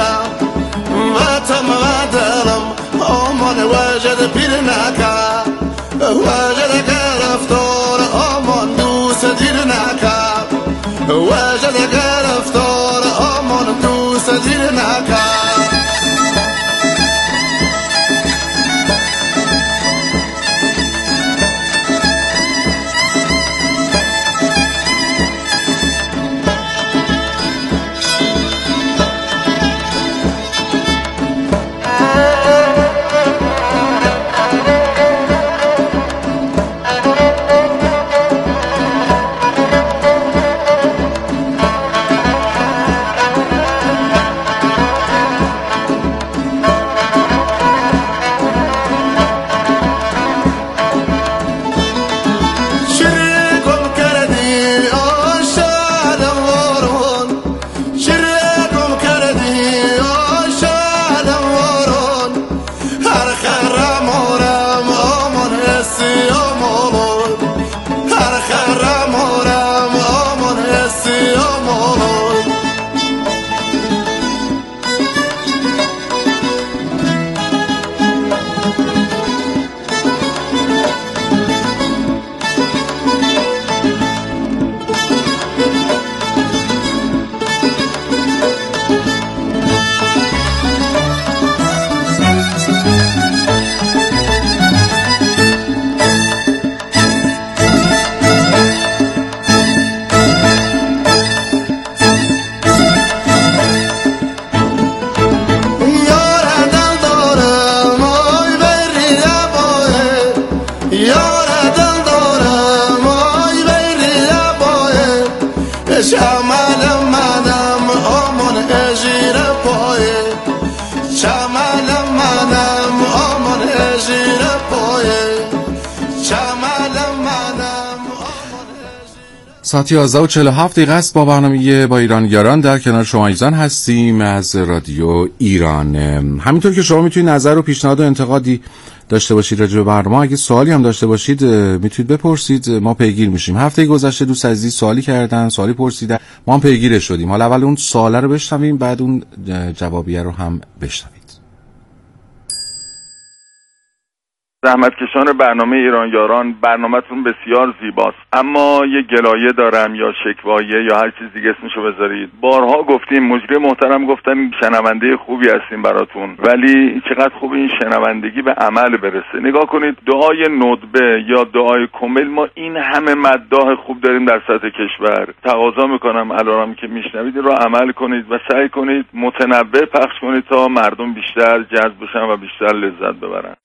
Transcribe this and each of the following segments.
نکم وطم و دلم آمان وجد پیر نکم وجد گرفتار آمان دوست دیر نکم وجد گرفتار آمان دوست دیر نکم ساعت 11:47 است. با برنامه با ایرانیاران در کنار شما عزیزان هستیم از رادیو ایران. همینطور که شما میتونید نظر و پیشنهاد و انتقادی داشته باشید راجع به برنامه، اگه سوالی هم داشته باشید میتونید بپرسید، ما پیگیر میشیم. هفته گذشته دوست عزیزی سوالی کردن، سوالی پرسیدن، ما هم پیگیر شدیم. حالا اول اون سواله رو بشنویم، بعد اون جوابیه رو هم بشنوید. زحمتکشان برنامه ایرانیاران، برنامه‌تون بسیار زیباست، اما یه گلایه دارم یا شکوایه یا هر چیز دیگه اسمشو بذارید. بارها گفتیم، مجری محترم گفتم شنونده خوبی هستیم براتون، ولی چقدر خوب این شنوندگی به عمل برسه. نگاه کنید، دعای ندبه یا دعای کمیل، ما این همه مداح خوب داریم در سطح کشور. تقاضا میکنم الان که میشنوید رو عمل کنید و سعی کنید متنوع پخش کنید تا مردم بیشتر جذب بشن و بیشتر لذت ببرن.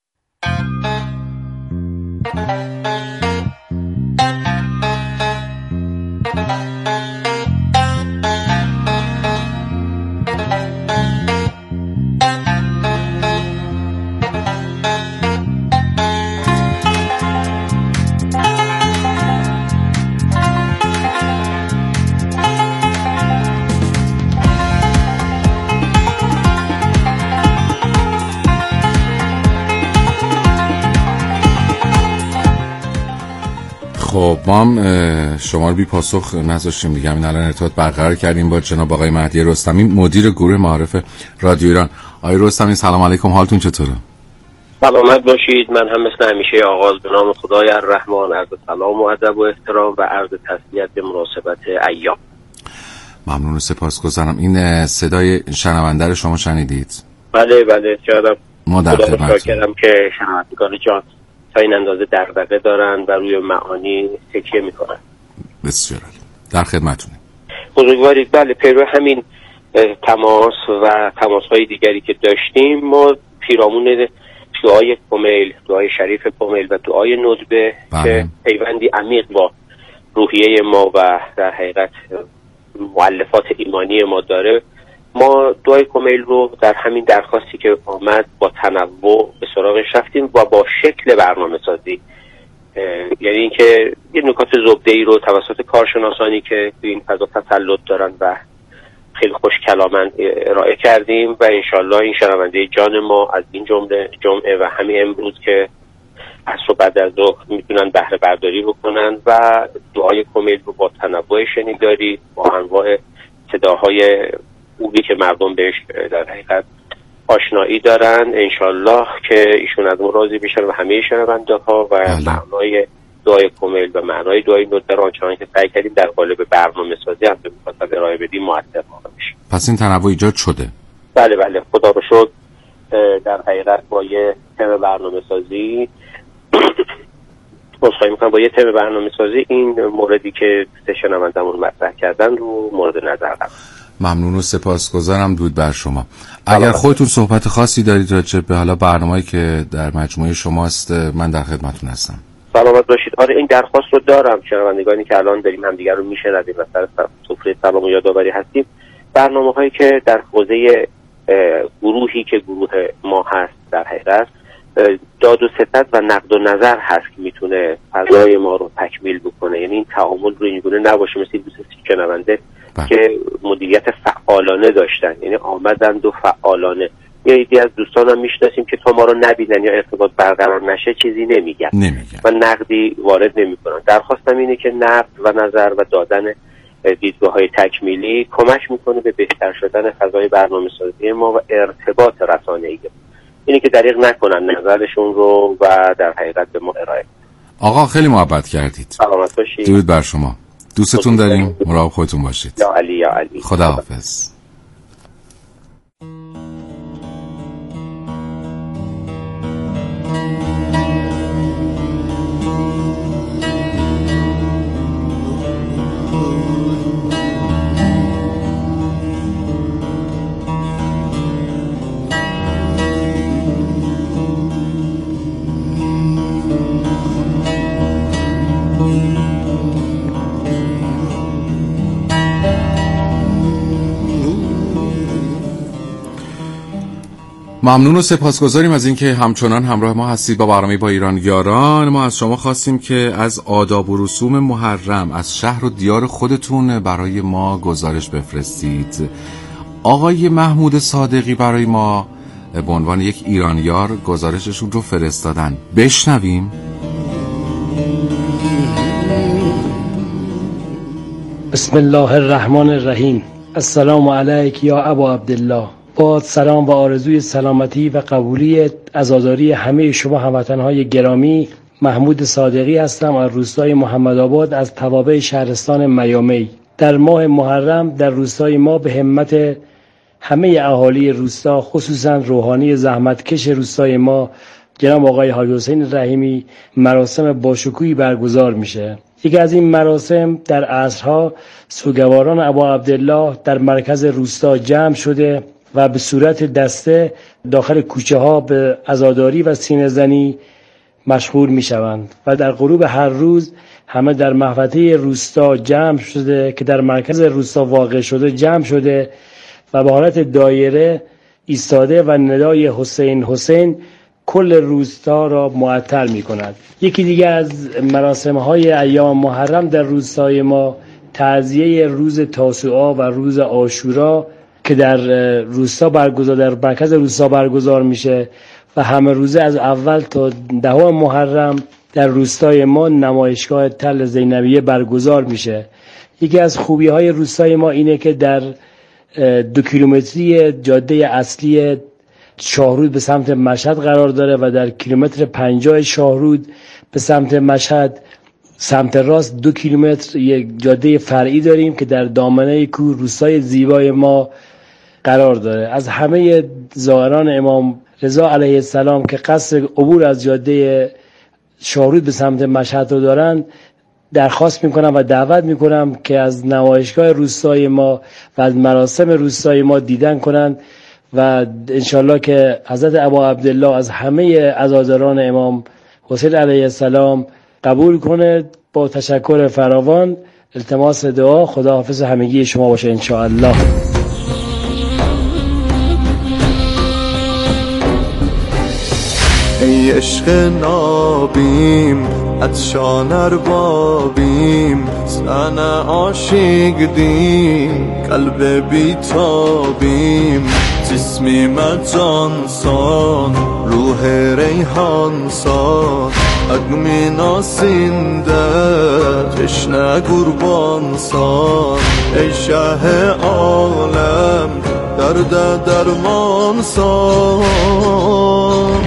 خب ما هم شما رو بی پاسخ نذاشتیم دیگه، همین الان ارتباط برقرار کردیم با جناب آقای مهدی رستمی، مدیر گروه معارف رادیو ایران. آقای رستمی سلام علیکم، حالتون چطوره؟ سلامت باشید. من هم مثل همیشه آغاز به نام خدای الرحمن عرض سلام و ادب و احترام و عرض تسلیت به مناسبت ایام. ممنون و سپاسگزارم. این صدای شنونده رو شما شنیدید؟ بله شاید ما در خدمتتونم که شنوندگان جان تا این اندازه دغدغه دارن و روی معانی تکیه میکنن. بسیار عالی، در خدمتتونیم. بزرگوارید. بله، پیرو همین تماس و تماس‌های دیگری که داشتیم، ما پیرامون دعای کمیل، دعای شریف کمیل و دعای ندبه که پیوندی عمیق با روحیه ما و در حقیقت مؤلفات ایمانی ما داره، ما دعای کمیل رو در همین درخواستی که آمد با تنوع به سراغش رفتیم و با شکل برنامه سازی، یعنی اینکه یه نکات زبده‌ای رو توسط کارشناسانی که تو این فضا تسلط دارن و خیلی خوش کلامن ارائه کردیم و انشالله این شنونده جان ما از این جمعه و همین امروز که عصر بعد از ظهر میتونن بهره برداری بکنن و دعای کمیل رو با تنوع شنیداری، با انواع صداهای خوبی که مردم بهش در حقیقت آشنایی دارن. انشالله که ایشون از ما راضی بشن و همه شنونده‌ها و معنای دعای کمیل و معنای دعای ندبه آنچنانی که سعی کردیم در قالب برنامه‌سازی هم به مخاطب ارائه بدیم مؤثر واقع بشه. پس این تنوع ایجاد شده؟ بله خدا رو شکر. در حقیقت با یه تم برنامه‌سازی با یه تم برنامه‌سازی این موردی که شنونده‌مون مطرح کردن رو مورد نظر قرار. ممنون و سپاسگزارم. درود بر شما. اگر خودتون صحبت خاصی دارید راجع به حالا برنامه‌ای که در مجموعه شماست، من در خدمتتون هستم. سلامت باشید. آره این درخواست رو دارم. شنوندگانی که الان داریم همدیگه رو میشنویم و سر سفره سلام و یادآوری هستیم، برنامه‌هایی که در حوزه گروهی که گروه ما هست در حقیقت داد و ستد و نقد و نظر هست که میتونه فضای ما رو تکمیل بکنه. یعنی این تعامل رو اینگونه نباشه مثل دوست شنونده که مدیریت فعالانه داشتن، یعنی آمدند و فعالانه. یا ایدی از دوستانم میشناسیم که تا ما رو نبینن یا ارتباط برقرار نشه چیزی نمیگن و نقدی وارد نمیکنن. درخواستم اینه که نقد و نظر و دادن دیدگاه‌های تکمیلی کمک میکنه به بهتر شدن فضای برنامه‌سازی ما و ارتباط رسانه‌ای. اینی که دریغ نکنن نظرشون رو و در حقیقت به ما ارائه کنن. آقا خیلی محبت کردید. سلامت باشید. درود بر شما. دوستتون داریم. مراقب خودتون باشید. یا علی. خداحافظ. ممنون و سپاسگزاریم از اینکه همچنان همراه ما هستید با برنامه با ایران یاران. ما از شما خواستیم که از آداب و رسوم محرم از شهر و دیار خودتون برای ما گزارش بفرستید. آقای محمود صادقی برای ما به عنوان یک ایرانیار گزارششون رو فرستادن. بشنویم. بسم الله الرحمن الرحیم. السلام علیک یا ابا عبدالله. با سلام و آرزوی سلامتی و قبولی عزاداری همه شما هموطنهای گرامی، محمود صادقی هستم از روستای محمدآباد از توابع شهرستان میامی. در ماه محرم در روستای ما به همت همه اهالی روستا، خصوصا روحانی زحمتکش روستای ما جناب آقای حاج حسین رحیمی، مراسم باشکوهی برگزار میشه. یکی از این مراسم در عصرها سوگواران ابا عبدالله در مرکز روستا جمع شده و به صورت دسته داخل کوچه ها به عزاداری و سینه زنی مشغول می شوند و در غروب هر روز همه در محوطه روستا جمع شده که در مرکز روستا واقع شده جمع شده و به حالت دایره ایستاده و ندای حسین حسین کل روستا را معطر می کند. یکی دیگه از مراسم های ایام محرم در روستای ما تعزیه روز تاسوعا و روز عاشورا که در روستا در مرکز روستا برگزار میشه و همه روزه از اول تا 10 محرم در روستای ما نمایشگاه تل زینبیه برگزار میشه. یکی از خوبی های روستای ما اینه که در 2 کیلومتری جاده اصلی شاهرود به سمت مشهد قرار داره و در کیلومتر 50 شاهرود به سمت مشهد سمت راست 2 کیلومتر یک جاده فرعی داریم که در دامنه کوه روستای زیبای ما قرار داره. از همه زائران امام رضا علیه السلام که قصد عبور از جاده شاهرود به سمت مشهد رو دارن درخواست میکنم و دعوت میکنم که از نمایشگاه روستای ما و از مراسم روستای ما دیدن کنند و انشالله که حضرت ابا عبدالله از همه عزاداران امام حسین علیه السلام قبول کنه. با تشکر فراوان، التماس دعا، خداحافظ همگی شما باشه انشاءالله. ای عشق نابیم عطشان اربابیم، سن عاشق دیم قلب بیتابیم، جسمی مجانسان روح ریحان سان، اگمینا سینده تشنه قربان سان ای شه عالم درد درمان سان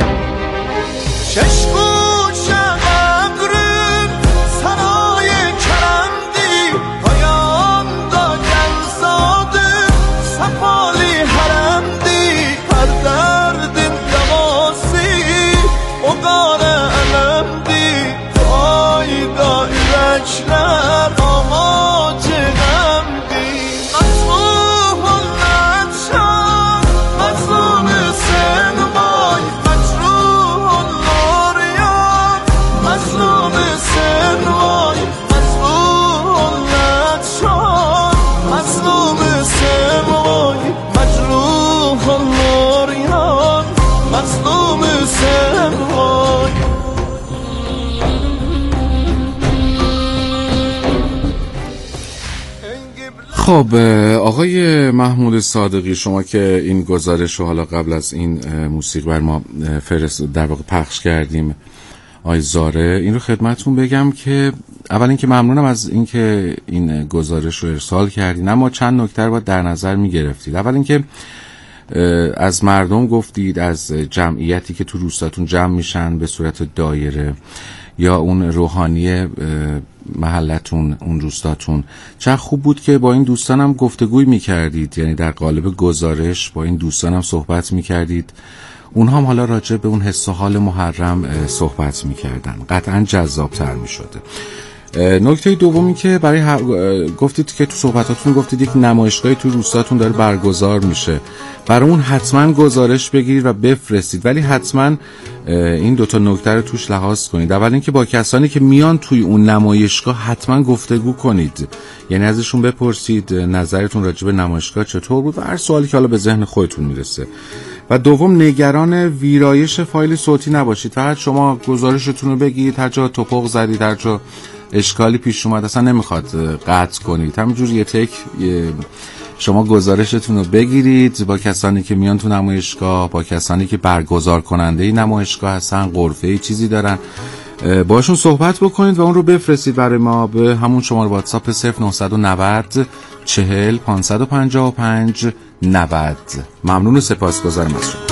خب آقای محمود صادقی، شما که این گزارش رو حالا قبل از این موسیقی بر ما در واقع پخش کردیم آقای زاره، این رو خدمتون بگم که اول اینکه ممنونم از اینکه این گزارش رو ارسال کردین، اما چند نکته رو باید در نظر می‌گرفتید. اول اینکه از مردم گفتید، از جمعیتی که تو روستاتون جمع میشن به صورت دایره، یا اون روحانی محلتون، اون روستاتون. چه خوب بود که با این دوستانم گفتگوی میکردید، یعنی در قالب گزارش با این دوستانم صحبت میکردید، اونها هم حالا راجع به اون حس و حال محرم صحبت میکردن، قطعا جذابتر میشده. نکته دومی که گفتید که تو صحبتاتون گفتید یک نمایشگاهی تو روستاتون داره برگزار میشه، برای اون حتما گزارش بگیرید و بفرستید، ولی حتما این دوتا نکته رو توش لحاظ کنید. اول اینکه با کسانی که میان توی اون نمایشگاه حتما گفتگو کنید، یعنی ازشون بپرسید نظرتون راجع به نمایشگاه چطور بود و هر سوالی که حالا به ذهن خودتون میرسه. و دوم، نگران ویرایش فایل صوتی نباشید، فقط شما گزارشتون رو بگید، هر جا توپق زدید، هر جا اشکالی پیش اومد اصلا نمیخواد قطع کنید، همینجور یه تک شما گزارشتون رو بگیرید با کسانی که میان تو نمایشگاه، با کسانی که برگزار کننده نمایشگاه هستن، غرفه چیزی دارن، باشون صحبت بکنید و اون رو بفرستید برای ما به همون شماره واتساپ 0990 40 555 90. ممنون و سپاسگزارم از شما.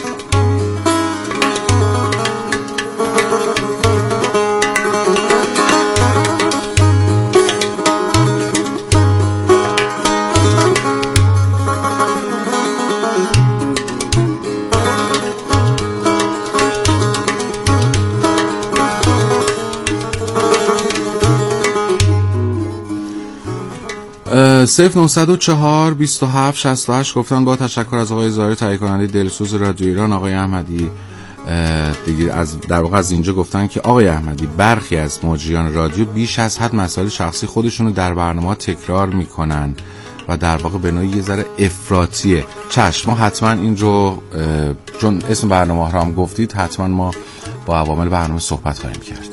صفر 904 27 68 گفتن با تشکر از آقای زاره، تهیه کننده دلسوز رادیو ایران. آقای احمدی دیگه در واقع از اینجا گفتن که آقای احمدی برخی از مجریان رادیو بیش از حد مسائل شخصی خودشونو در برنامه تکرار میکنن و در واقع به نوعی یه ذره افراطیه. چشم، ما حتما این رو چون اسم برنامه رو هم گفتید، حتما ما با عوامل برنامه صحبت خواهیم کرد.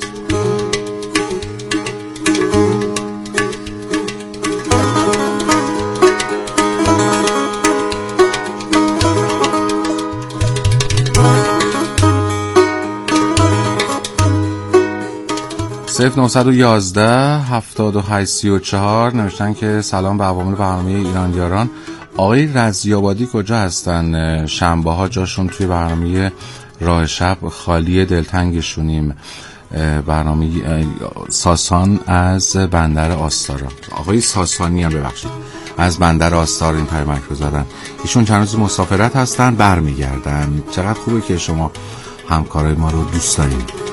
صفر 911 78 34 نوشتن که سلام به عوامل برنامه ایران یاران. آقای رضی‌آبادی کجا هستن؟ شنبه ها جاشون توی برنامه راه شب خالی، دلتنگشونیم. برنامه ساسان از بندر آستارا، آقای ساسانی هم ببخشید از بندر آستار این پیامک رو زدن. ایشون چند روز مسافرت هستن، برمیگردن. چقدر خوبه که شما همکارای ما رو دوست دارید.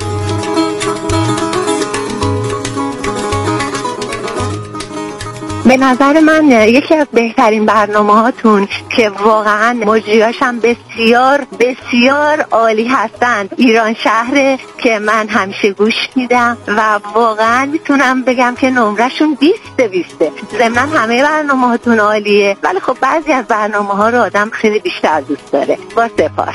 به نظر من یکی از بهترین برنامه هاتون که واقعا مجریاش هم بسیار بسیار عالی هستن، ایران شهر که من همیشه گوش میدم و واقعا میتونم بگم که نمرشون 20/20. ضمن همه برنامه هاتون عالیه، ولی خب بعضی از برنامه ها رو آدم خیلی بیشتر دوست داره. با سپاس.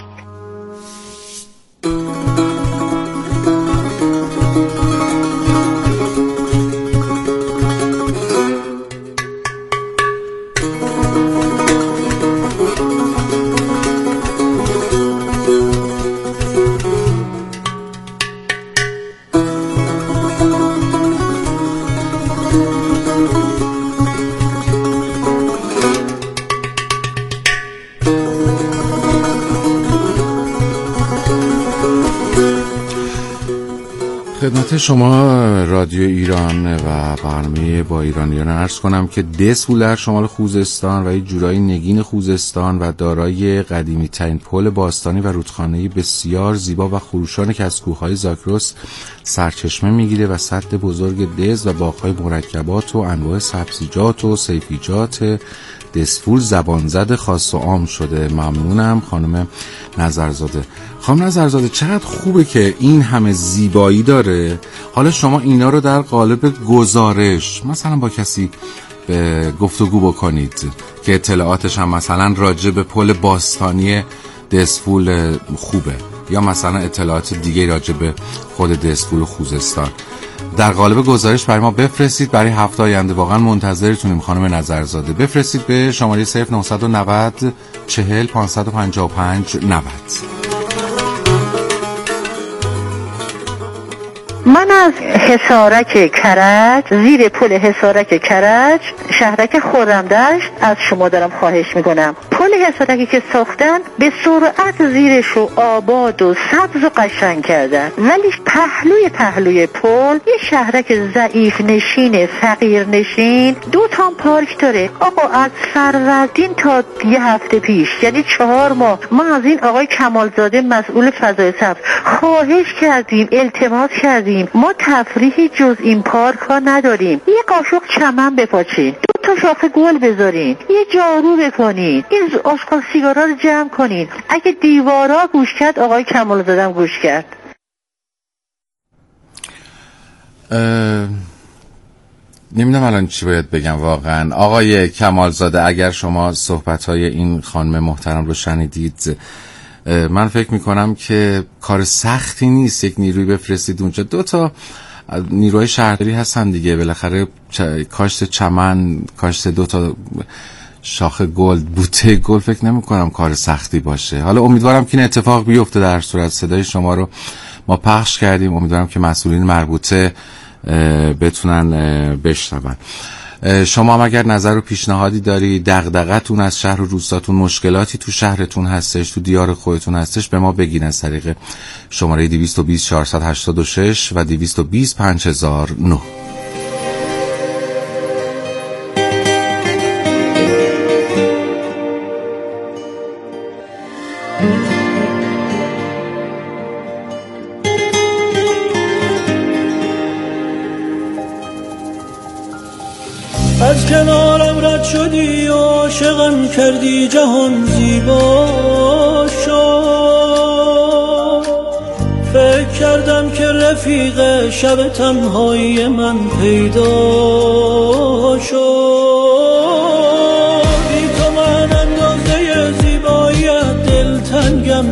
خدمت شما رادیو ایران و برنامه با ایرانیان عرض کنم که دسفول در شمال خوزستان و یک جورایی نگین خوزستان و دارای قدیمی ترین پل باستانی و رودخانه‌ای بسیار زیبا و خروشان که از کوههای زاگرس سرچشمه میگیره و سد بزرگ دز و باغ‌های مرکبات و انواع سبزیجات و سیفیجات دسفول زبانزد خاص و عام شده. ممنونم خانم نظرزاده. خانم نظرزاده چقدر خوبه که این همه زیبایی داره. حالا شما اینا رو در قالب گزارش مثلا با کسی به گفتگو بکنید که اطلاعاتش هم مثلا راجع به پل باستانی دسفول خوبه یا مثلا اطلاعات دیگه راجع به خود دسفول خوزستان در قالب گزارش برای ما بفرستید. برای هفته آینده واقعا منتظرتونیم خانم نظرزاده. بفرستید به شماره 0990 40 555 90. من از حصارک کرج، زیر پل حصارک کرج، شهرک خرمدشت از شما دارم خواهش میکنم. پل حصارکی که ساختن به سرعت زیرش رو آباد و سبز و قشنگ کردن، ولی پهلوی پل یه شهرک ضعیف نشین فقیر نشین 2 تا پارک داره. آقا از فروردین تا یه هفته پیش یعنی 4 ماه ما از این آقای کمالزاده مسئول فضای سبز خواهش کردیم، التماس کردیم ما تفریحی جز این پارک ها نداریم. یه قاشق چمن بپاچین، 2 تا شاخه گل بذارین، یه جارو بکنین، این آشغال سیگارا رو جمع کنین. اگه دیوارا گوش کرد آقای کمالزاده هم گوش کرد. نمیدونم الان چی باید بگم واقعا. آقای کمالزاده اگر شما صحبت‌های این خانم محترم رو شنیدید، من فکر میکنم که کار سختی نیست یک نیروی بفرستید اونجا. 2 تا نیروهای شهرداری هستن دیگه، بالاخره کاشت چمن، کاشت 2 تا شاخه گل، بوته گل، فکر نمیکنم کار سختی باشه. حالا امیدوارم که این اتفاق بیفته. در صورت صدای شما رو ما پخش کردیم، امیدوارم که مسئولین مربوطه بتونن بشنون. شما هم اگر نظر و پیشنهادی داری، دغدغه‌تون از شهر و روستاتون، مشکلاتی تو شهرتون هستش، تو دیار خودتون هستش، به ما بگین از طریق شماره 220 486 و 220 5009. از کنارم رد شدی و عاشقم کردی، جهان زیبا شد. فکر کردم که رفیق شب تنهایی من پیدا شد. بی تو من اندازه زیباییت دلتنگم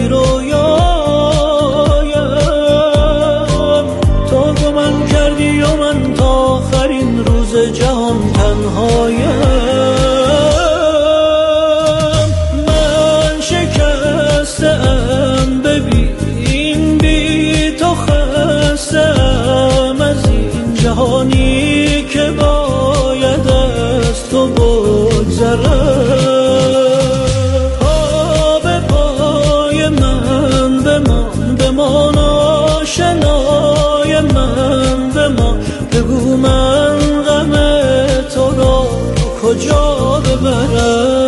بیرویایم. تو گمن کردی و من تا آخرین روز جهان تنهایم. من شکستم ببین، بی تو خستم از این جهانی که باید از تو بگذرم. پا به پای من بمان، بمان آشنای من بمان. بگو من غم تو را کجا ببرم.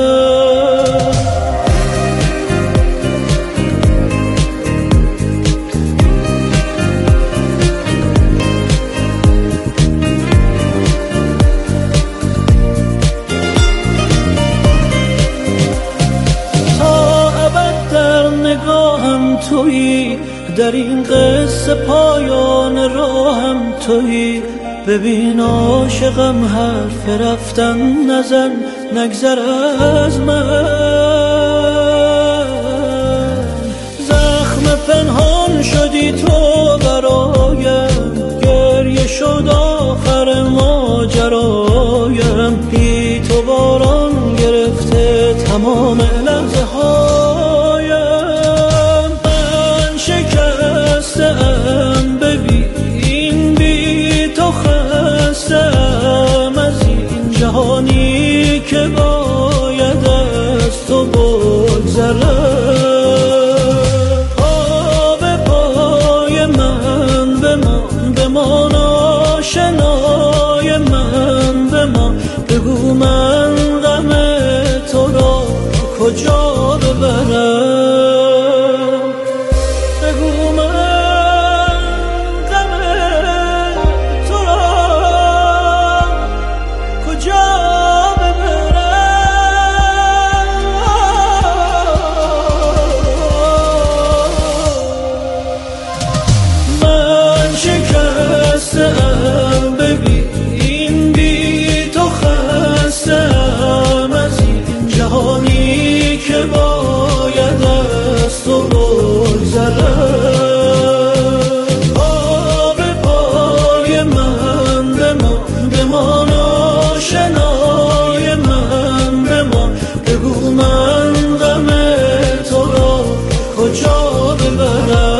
تا ابد در نگاهم تویی، در این قصه پایان راهم تویی. ببین عاشقم حرف رفتن نزن، نگذر از من. زخم پنهان شدی تو برایم، گریه شد آخر ماجرایم. بی تو باران گرفته تمام لحظه هایم. من شکستم ببین، بی تو خستم از این جهانی که باید از تو بگذرم. پا به پای من بمان، ببرم. بگو من غم تو را کجا ببرم. من شکستم ببین بی تو خستم از این جهانی که باید از تو بگذرم. آب پای من بمان آشنای من بمان. بگو من غم تو را کجا ببرم.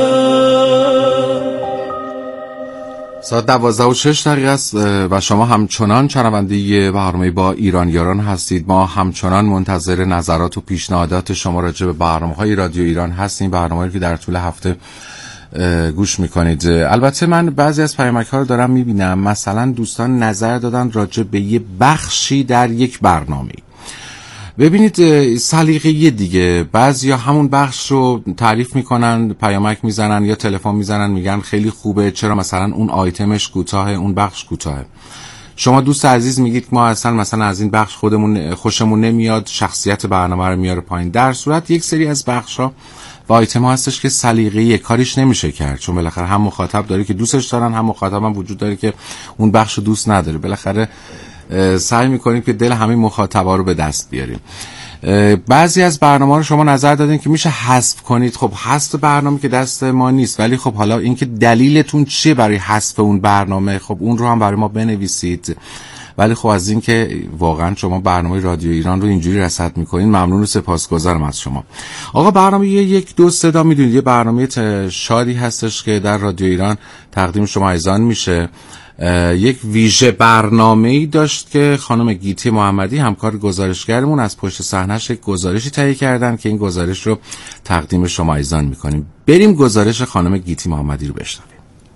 ساعت 12:06 است و شما همچنان شنونده برنامه با ایران یاران هستید. ما همچنان منتظر نظرات و پیشنهادات شما راجع به برنامه‌های رادیو ایران هستیم، برنامه‌ای که در طول هفته گوش میکنید. البته من بعضی از پیامک‌ها رو دارم میبینم، مثلا دوستان نظر دادن راجع به یه بخشی در یک برنامه. ببینید سلیقه‌ای دیگه، بعضیا همون بخش رو تعریف میکنن، پیامک میزنن یا تلفن میزنن میگن خیلی خوبه، چرا مثلا اون آیتمش کوتاهه، اون بخش کوتاهه. شما دوست عزیز میگید ما اصلا مثلا از این بخش خودمون خوشمون نمیاد، شخصیت برنامه رو میاره پایین. در صورت یک سری از بخش‌ها و آیتم‌ها هستش که سلیقه‌ای کاریش نمیشه کرد، چون بالاخره هم مخاطب داره که دوستش دارن، هم مخاطب هم وجود داره که اون بخش رو دوست نداره. بالاخره سعی میکنیم که دل همه مخاطبا رو به دست بیاریم. بعضی از برنامه رو شما نظر دادین که میشه حذف کنید. خب حذف برنامه که دست ما نیست، ولی خب حالا اینکه دلیلتون چیه برای حذف اون برنامه، خب اون رو هم برای ما بنویسید. ولی خب از این که واقعا شما برنامه رادیو ایران رو اینجوری رصد میکنین ممنون و سپاسگزارم از شما. آقا برنامه یک دو صدا میدونید یه برنامه شادی هستش که در رادیو ایران تقدیم شما عزیزان میشه. یک ویژه برنامه‌ای داشت که خانم گیتی محمدی همکار گزارشگرمون از پشت صحنه‌اش یک گزارشی تهیه کردن که این گزارش رو تقدیم شما عزیزان میکنیم. بریم گزارش خانم گیتی محمدی رو بشنویم.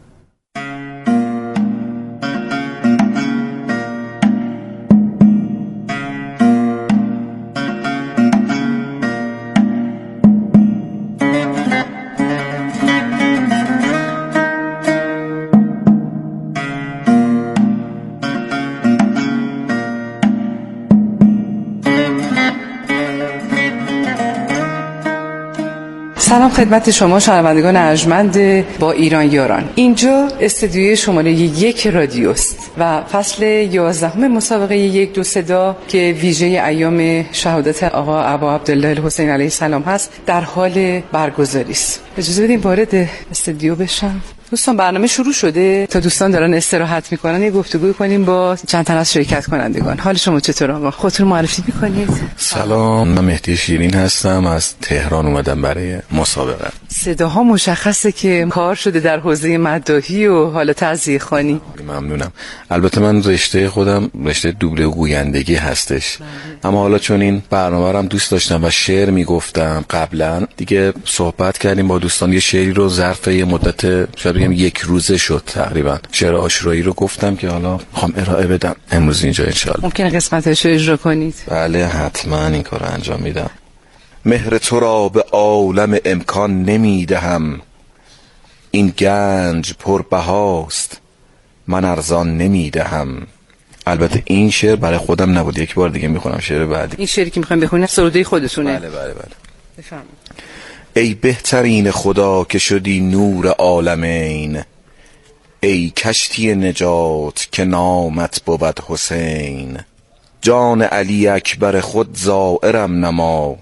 سلام خدمت شما شنوندگان ارجمند با ایران یاران. اینجا استودیوی شماره 1 رادیوست و فصل 11 مسابقه 1 2 صدا که ویژه ایام شهادت آقا ابا عبدالله الحسین علیه السلام هست در حال برگزاری است. اجازه بدین وارد استودیو بشم. دوستان برنامه شروع شده، تا دوستان دارن استراحت میکنن یه گفتگو کنیم با چند تن از شرکت کنندگان. حال شما چطور آقا؟ خودتون معرفی میکنید؟ سلام، من مهدی شیرین هستم، از تهران اومدم برای مسابقه. صداها مشخصه که کار شده در حوزه مداحی و حالا تعزیه خوانی. ممنونم. البته من رشته خودم رشته دوبله و گویندگی هستش، اما حالا چون این برنامه رو هم دوست داشتم و شعر میگفتم قبلا، دیگه صحبت کردیم با دوستان، یه شعری رو ظرف یه مدت شاید بگم 1 روزه شد تقریبا، شعر عاشورایی رو گفتم که حالا میخوام ارائه بدم امروز اینجا انشالله. ممکنه قسمتش رو اجرا کنید؟ بله حتما این کار رو انجام میدم. مهر تو را به عالم امکان نمیدهم، این گنج پربهاست من ارزان نمیدهم. البته این شعر برای خودم نبود، یک بار دیگه میخونم شعر بعدی. این شعری که میخوام بخونید سروده خودتونه؟ بله. بفرمایید. ای بهترین خدا که شدی نور عالمین، ای کشتی نجات که نامت بود حسین. جان علی اکبر خود زائرم نما،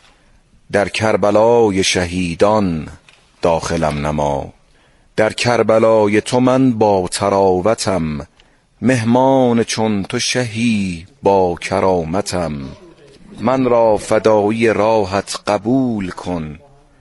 در کربلای شهیدان داخلم نما. در کربلای تو من با تراوتم، مهمان چون تو شهی با کرامتم. من را فدایی راحت قبول کن،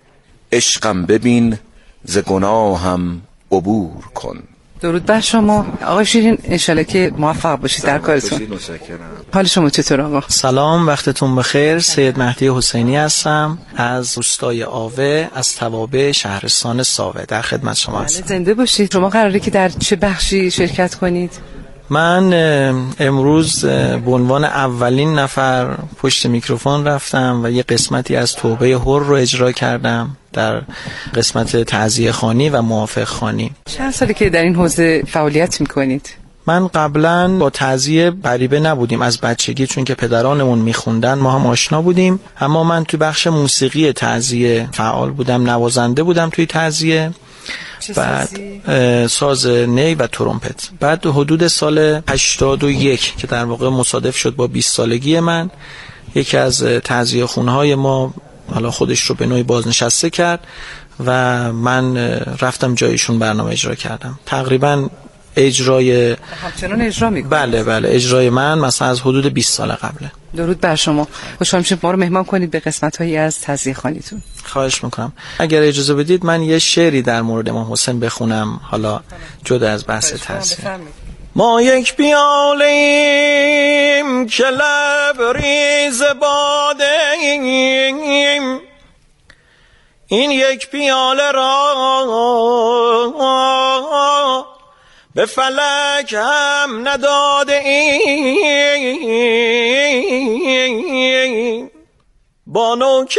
عشقم ببین ز گناهم عبور کن. درود بر شما آقای شیرین، انشالله که موفق باشید در کارتون. حال شما چطور آقا؟ سلام، وقتتون بخیر. سید مهدی حسینی هستم از روستای آوه، از توابع شهرستان ساوه، در خدمت شما هستم. زنده باشید. شما قراره که در چه بخشی شرکت کنید؟ من امروز به عنوان اولین نفر پشت میکروفون رفتم و یه قسمتی از توبه حر رو اجرا کردم در قسمت تعزیه خوانی و موافق خوانی. چند سالی که در این حوزه فعالیت میکنید؟ من قبلا با تعزیه غریبه نبودیم از بچگی، چون که پدرانمون میخوندن ما هم آشنا بودیم، اما من توی بخش موسیقی تعزیه فعال بودم، نوازنده بودم توی تعزیه. بعد ساز نی و ترومپت. بعد حدود سال 81 که در واقع مصادف شد با 20 سالگی من، یکی از تعزیه خونهای ما حالا خودش رو به نوعی بازنشسته کرد و من رفتم جایشون برنامه اجرا کردم. تقریبا اجرای همچنان اجرا میکنید؟ بله اجرای من مثلا از حدود 20 سال قبله. درود بر شما. خوشحال میشم ما رو مهمان کنید به قسمت‌هایی از تعزیه خوانیتون. خواهش میکنم. اگر اجازه بدید من یه شعری در مورد امام حسین بخونم، حالا جدا از بحث تعزیه. ما یک پیالیم که لبریز باده ایم، این یک پیاله را به فلک هم نداده ایم، با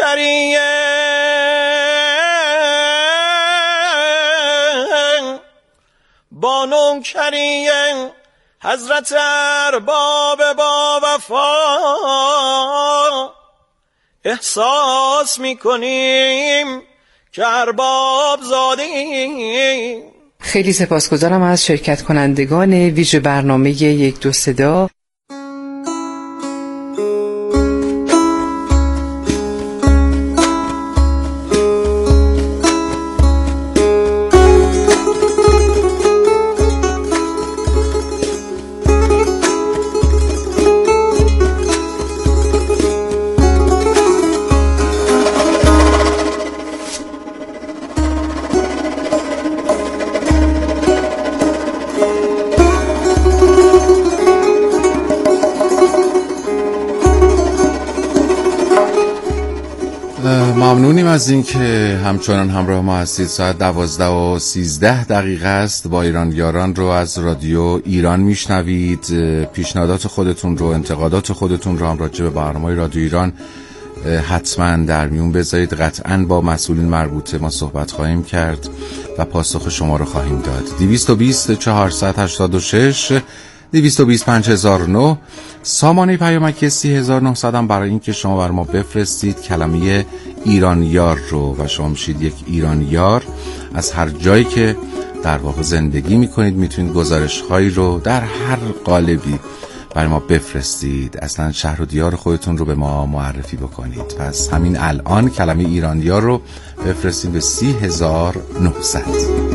نوکریه حضرت ارباب با وفا احساس میکنیم که ارباب زادیم. خیلی سپاسگزارم از شرکت کنندگان ویژه برنامه 1 2 صدا. ممنونیم از این که همچنان همراه ما هستید. ساعت 12:13 است. با ایران یاران رو از رادیو ایران میشنوید. پیشنهادات خودتون رو، انتقادات خودتون رو هم راجع به برنامه رادیو ایران حتما در میون بذارید. قطعا با مسئولین مربوطه ما صحبت خواهیم کرد و پاسخ شما رو خواهیم داد. 220 486 220 5009 سامانه پیامکی 3900 هم برای این که شما بر ما بفرستید کلمه ایران یار رو و شما میشید یک ایران یار. از هر جایی که در واقع زندگی میکنید میتونید گزارش هایی رو در هر قالبی برای ما بفرستید. اصلا شهر و دیار خودتون رو به ما معرفی بکنید. پس همین الان کلمه ایران یار رو بفرستید به 30900.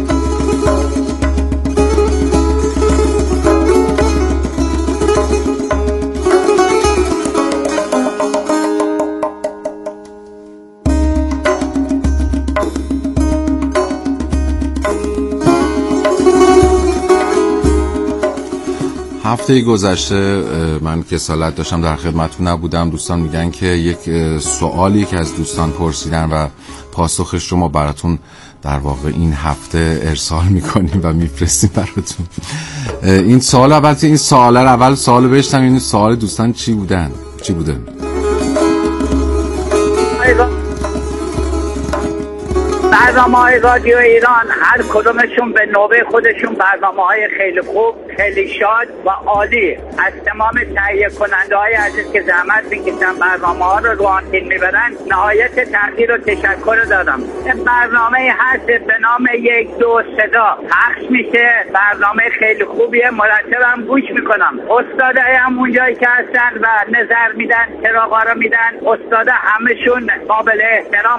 هفته گذشته من کسالت داشتم در خدمتتون نبودم. دوستان میگن که یک سوالی که از دوستان پرسیدن و پاسخش رو ما براتون در واقع این هفته ارسال میکنیم و میفرستیم براتون. این سوال البته این سوال اول سوال بهشتم این سوال دوستان چی بوده؟ برنامه‌های رادیو ایران هر کدومشون به نوبه خودشون برنامه‌های خیلی خوب، خیلی شاد و عالی. از تمام تهیه کننده‌های عزیز که زحمت می‌کشن برنامه‌ها رو آنتن میبرن نهایت تقدیر و تشکر دارم. برنامه هست به نام 1 2 صدا پخش میشه. برنامه خیلی خوبیه، مرتبم گوش میکنم. استادای هم اونجایی که هستن و نظر میدن، چراغا رو میدن، استادا همشون قابل احترام